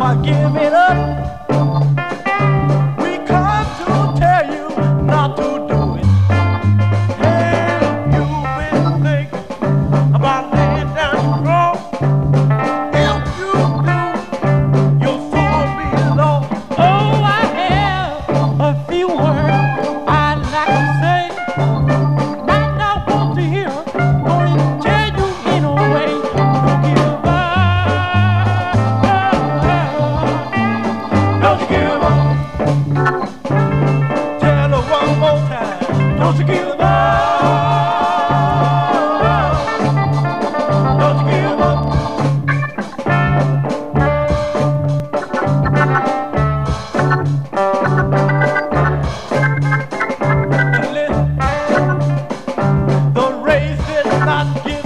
start giving up. We come to tell you not to do it. Have you been thinking about laying down your wrong? If you do, your soul be lost. Oh, I have a few words I'd like to say. Might not want to hear, gonna tell you in a way to give up. Don't you give up. Tell her one more time. Don't you give up. Don't you give up. Listen, the race is not given.